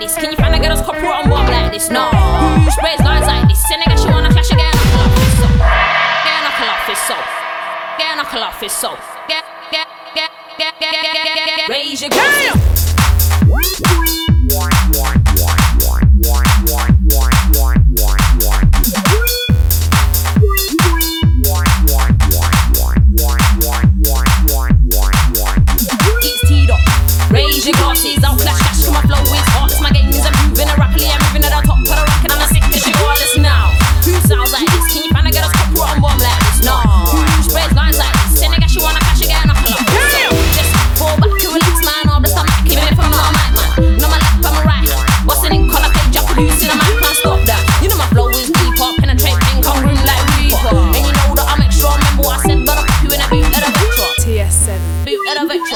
this? Can you find a girl's couple on bomb like this? No. Who sprays lines like this? Send a girl she wanna clash again. Knuckle off his soul. Get a knuckle off his soul. Get a knuckle off his soul. Raise your glass. Raise your glasses, I'll flash cash, come my flow is hot. My game is improving rapidly, I'm moving at the top of the rank and I'm a sick to shit all this now. Who sounds like this? Can you find a girl's couple on bomb like this? No. Who sprays lines like this? Send a guy she wanna cash again, knuckle up. So just fall back to relax, man, all the stomach, keep it from my mic, man. No my left, I'm a right hand. What's an ink color page, I produce in a mic, can't stop that. You know my flow is deep up, penetrate, income room like Reaper. And you know that I'm extra, remember what I said, but I'll put you in a boot at a Vectra. TS7. Boot at a Vectra.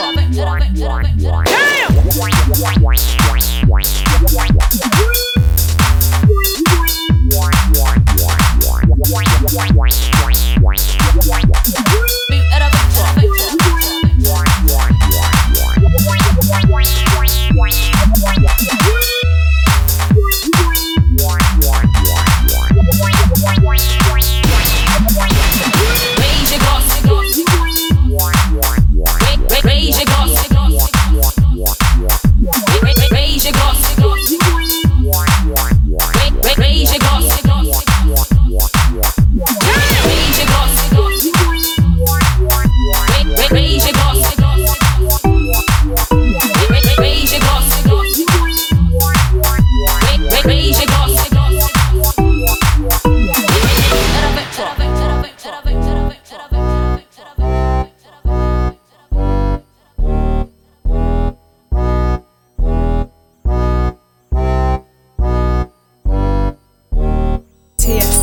TS7.